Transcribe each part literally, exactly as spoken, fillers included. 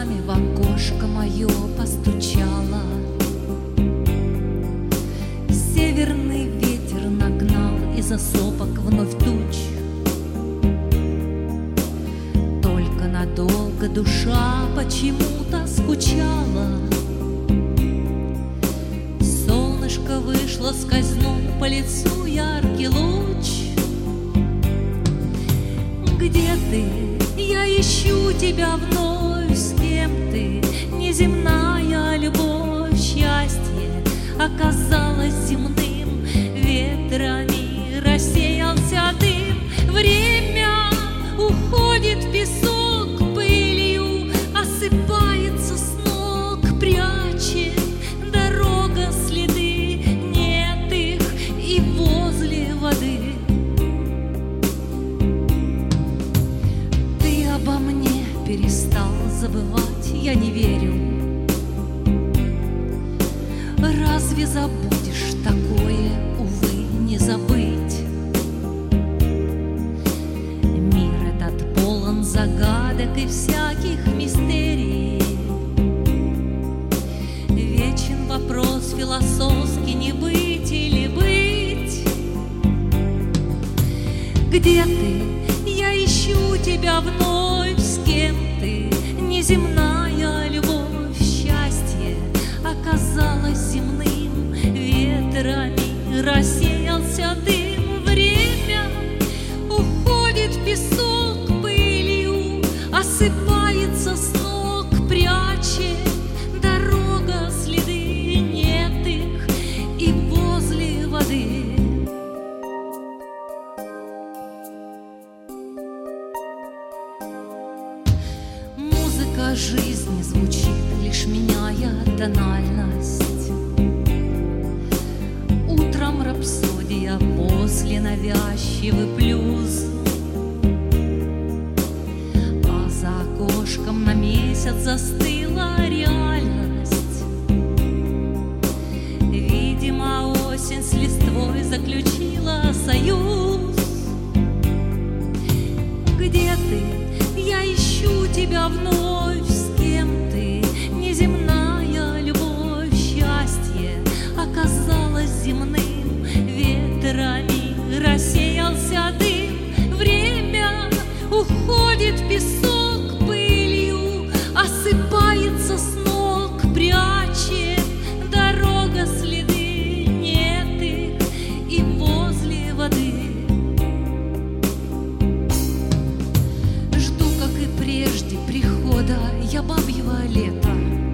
слезами в окошко мое постучала. Северный ветер нагнал из-за сопок вновь туч. Только надолго душа почему-то скучала. Солнышко вышло, скользнул по лицу яркий луч. Где ты? Я ищу тебя вновь. С кем ты? Неземная любовь. Счастье оказалось земным. Ветрами рассеялся дым. Время уходит в песок, пылью осыпается с ног, прячет дорога следы, нет их и возле воды. Ты обо мне перестал забывать, я не верю. Разве забудешь такое, увы, не забыть? Мир этот полон загадок и всяких мистерий. Вечен вопрос философский: не быть или быть. Где ты? Я ищу тебя вновь. С кем ты? Неземная любовь. Счастье оказалось земным. Ветрами рассеялся дым. Время уходит в песок, пылью осыпается с ног, прячет дорога следы, нет их и возле воды. Музыка жизни звучит, лишь меняя тональность. Утром рапсодия, после навязчивый блюз. А за окошком на месяц застыла реальность. Видимо, осень с листвой заключила союз. Где ты? Я ищу тебя вновь. С кем ты? Неземная любовь. Счастье оказалось земным. Ветрами рассеялся дым. Время уходит в песок, пылью осыпается с ног, прячет дорога следы, нет их и возле воды. Жду, как и прежде, прихода я бабьего лета.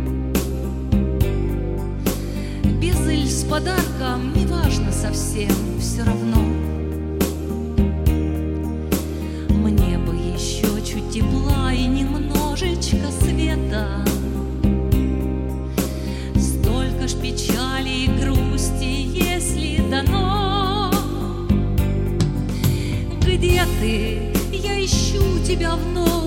Без иль с подарком, неважно совсем, все равно. Мне бы еще чуть тепла и немножечко света. Столько ж печали и грусти, если дано. Где ты? Я ищу тебя вновь.